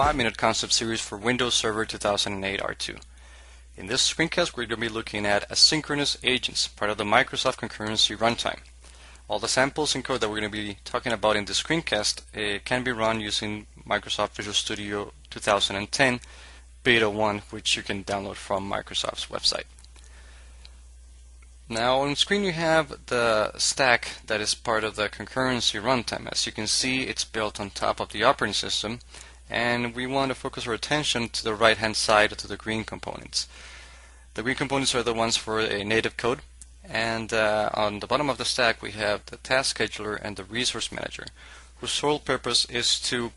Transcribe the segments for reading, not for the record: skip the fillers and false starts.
5-minute concept series for Windows Server 2008 R2. In this screencast, we're going to be looking at asynchronous agents, part of the Microsoft Concurrency Runtime. All the samples and code that we're going to be talking about in this screencast can be run using Microsoft Visual Studio 2010 Beta 1, which you can download from Microsoft's website. Now on screen you have the stack that is part of the concurrency runtime. As you can see, it's built on top of the operating system, and we want to focus our attention to the right hand side, to the green components. The green components are the ones for a native code, and on the bottom of the stack we have the task scheduler and the resource manager, whose sole purpose is to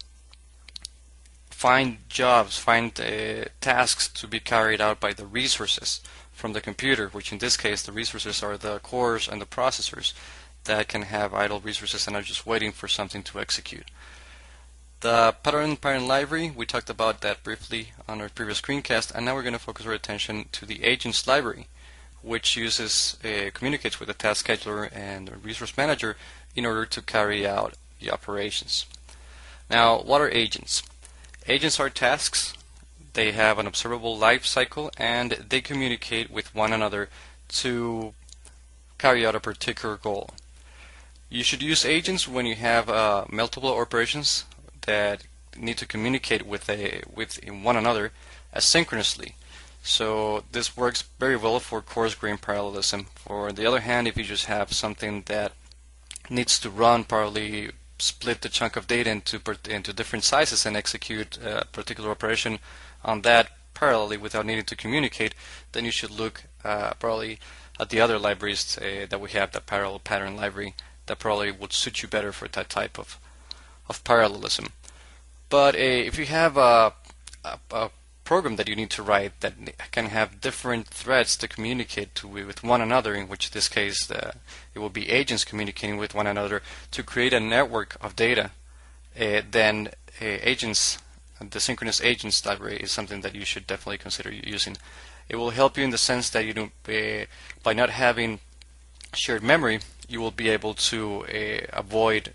find jobs, find tasks to be carried out by the resources from the computer, which in this case the resources are the cores and the processors that can have idle resources and are just waiting for something to execute. The pattern library, we talked about that briefly on our previous screencast, and now we're going to focus our attention to the agents library, which communicates with the task scheduler and the resource manager in order to carry out the operations. Now, what are agents? Agents are tasks. They have an observable life cycle, and they communicate with one another to carry out a particular goal. You should use agents when you have multiple operations that need to communicate with one another asynchronously. So this works very well for coarse-grained parallelism. For the other hand, if you just have something that needs to run parallelly, split the chunk of data into different sizes and execute a particular operation on that parallelly without needing to communicate, then you should look probably at the other libraries that we have, the parallel pattern library, that probably would suit you better for that type of parallelism. But if you have a program that you need to write that can have different threads to communicate with one another, in which this case it will be agents communicating with one another to create a network of data, then agents, the synchronous agents library is something that you should definitely consider using. It will help you in the sense that you don't, by not having shared memory, you will be able to avoid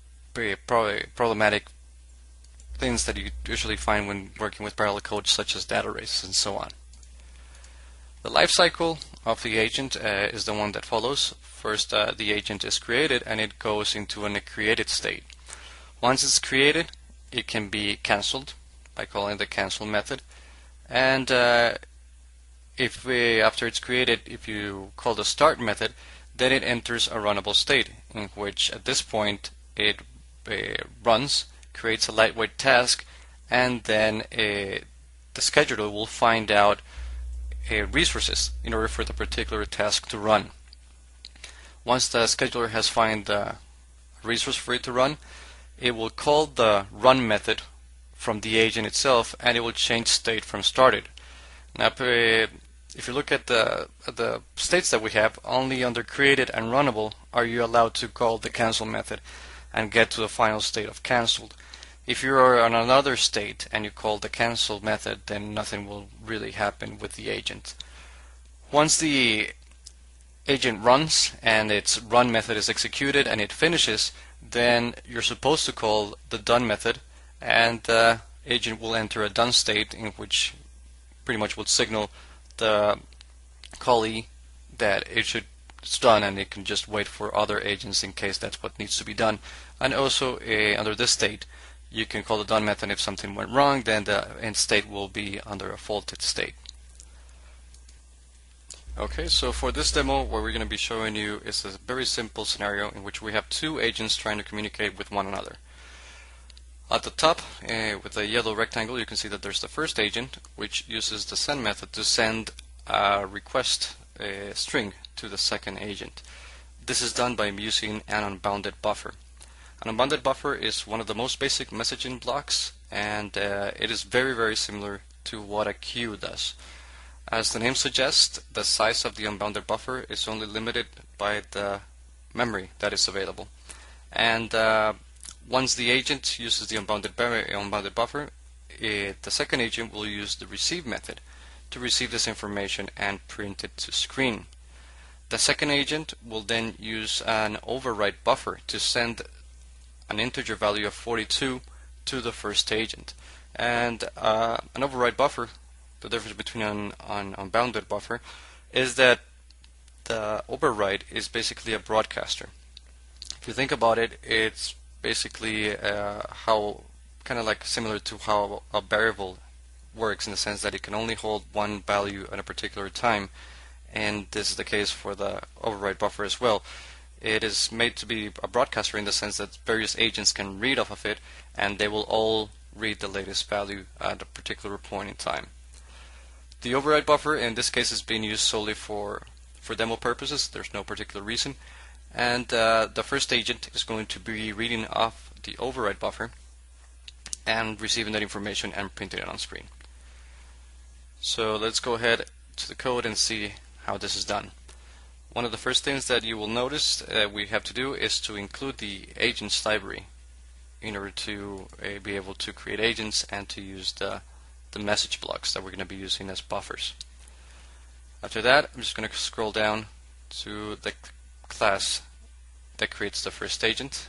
problematic things that you usually find when working with parallel code, such as data races and so on. The life cycle of the agent is the one that follows. First, the agent is created and it goes into a created state. Once it's created, it can be cancelled by calling the cancel method, and after it's created, if you call the start method, then it enters a runnable state, in which at this point it runs, creates a lightweight task, and then the scheduler will find out resources in order for the particular task to run. Once the scheduler has found the resource for it to run, it will call the run method from the agent itself, and it will change state from started. Now, if you look at the states that we have, only under created and runnable are you allowed to call the cancel method and get to the final state of cancelled. If you are on another state and you call the cancel method, then nothing will really happen with the agent. Once the agent runs and its run method is executed and it finishes, then you're supposed to call the done method, and the agent will enter a done state, in which pretty much will signal the callee that it's done, and it can just wait for other agents in case that's what needs to be done. And also under this state, you can call the done method. If something went wrong, then the end state will be under a faulted state. Okay, so for this demo, what we're going to be showing you is a very simple scenario in which we have two agents trying to communicate with one another. At the top, with the yellow rectangle, you can see that there's the first agent, which uses the send method to send a request string to the second agent. This is done by using an unbounded buffer. An unbounded buffer is one of the most basic messaging blocks, and it is very, very similar to what a queue does. As the name suggests, the size of the unbounded buffer is only limited by the memory that is available. And once the agent uses the unbounded buffer, the second agent will use the receive method to receive this information and print it to screen. The second agent will then use an overwrite buffer to send an integer value of 42 to the first agent. And an override buffer, the difference between an unbounded buffer, is that the override is basically a broadcaster. If you think about it, it's basically how kind of like similar to how a variable works, in the sense that it can only hold one value at a particular time, and this is the case for the override buffer as well. It is made to be a broadcaster in the sense that various agents can read off of it, and they will all read the latest value at a particular point in time. The override buffer in this case is being used solely for demo purposes. There's no particular reason, and the first agent is going to be reading off the override buffer and receiving that information and printing it on screen. So let's go ahead to the code and see how this is done. One of the first things that you will notice we have to do is to include the agents library in order to be able to create agents and to use the message blocks that we're going to be using as buffers. After that, I'm just going to scroll down to the class that creates the first agent,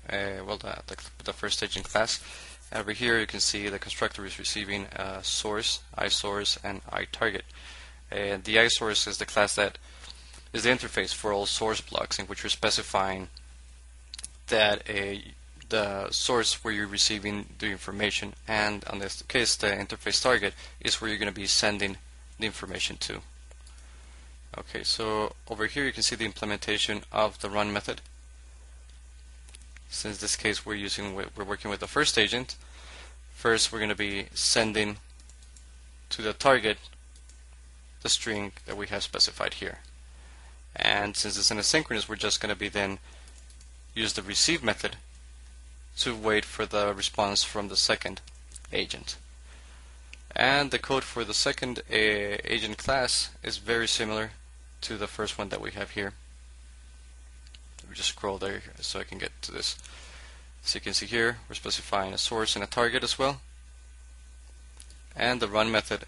the first agent class. Over here you can see the constructor is receiving source, iSource, and iTarget. And the iSource is the class that is the interface for all source blocks, in which you're specifying that the source where you're receiving the information, and in this case the interface target is where you're going to be sending the information to. Okay, so over here you can see the implementation of the run method. Since this case we're working with the first agent, first we're going to be sending to the target the string that we have specified here. And since it's an asynchronous, we're just going to be then use the receive method to wait for the response from the second agent. And the code for the second agent class is very similar to the first one that we have here. Let me just scroll there so I can get to this. So you can see here we're specifying a source and a target as well. And the run method,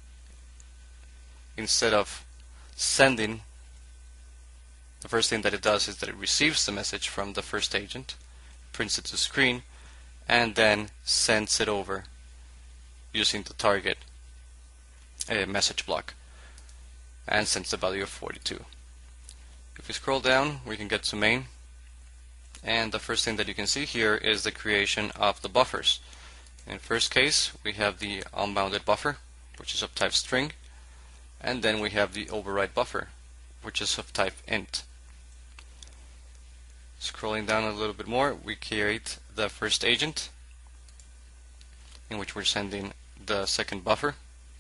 instead of sending, the first thing that it does is that it receives the message from the first agent, prints it to screen, and then sends it over using the target message block, and sends the value of 42. If we scroll down, we can get to main, and the first thing that you can see here is the creation of the buffers. In first case, we have the unbounded buffer, which is of type string, and then we have the override buffer, which is of type int. Scrolling down a little bit more, we create the first agent, in which we're sending the second buffer,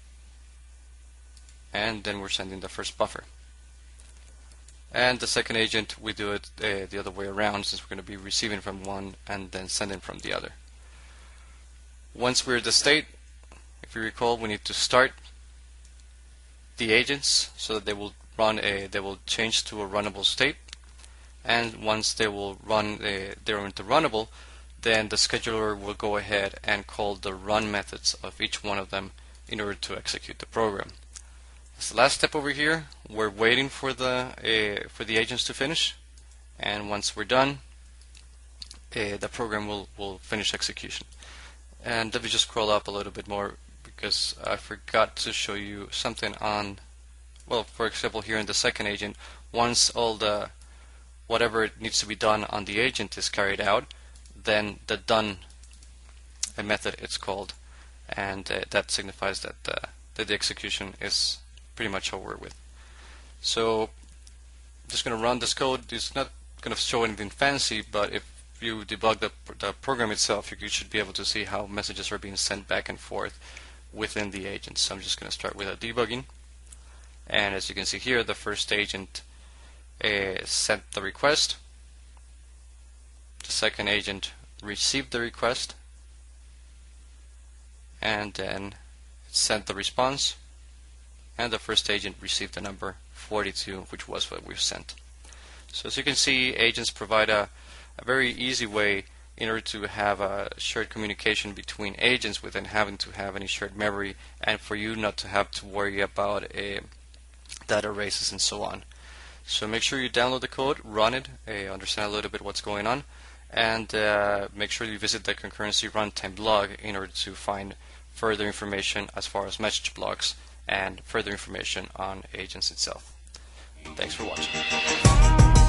and then we're sending the first buffer. And the second agent, we do it the other way around, since we're going to be receiving from one and then sending from the other. Once we're at the state, if you recall, we need to start the agents so that they will change to a runnable state. And once they will run, they're into runnable, then the scheduler will go ahead and call the run methods of each one of them in order to execute the program. As the last step over here, we're waiting for the agents to finish, and once we're done, the program will finish execution. And let me just scroll up a little bit more, because I forgot to show you something on, well, for example, here in the second agent, once all the whatever needs to be done on the agent is carried out, then the done method it's called, and that signifies that the execution is pretty much over with. So I'm just going to run this code. It's not going to show anything fancy, but if you debug the program itself, you should be able to see how messages are being sent back and forth within the agent. So I'm just going to start with a debugging, and as you can see here, the first agent sent the request, the second agent received the request, and then it sent the response, and the first agent received the number 42, which was what we sent. So as you can see, agents provide a very easy way in order to have a shared communication between agents without having to have any shared memory, and for you not to have to worry about data races and so on. So make sure you download the code, run it, understand a little bit what's going on, and make sure you visit the Concurrency Runtime blog in order to find further information as far as message blocks and further information on agents itself. Thanks for watching.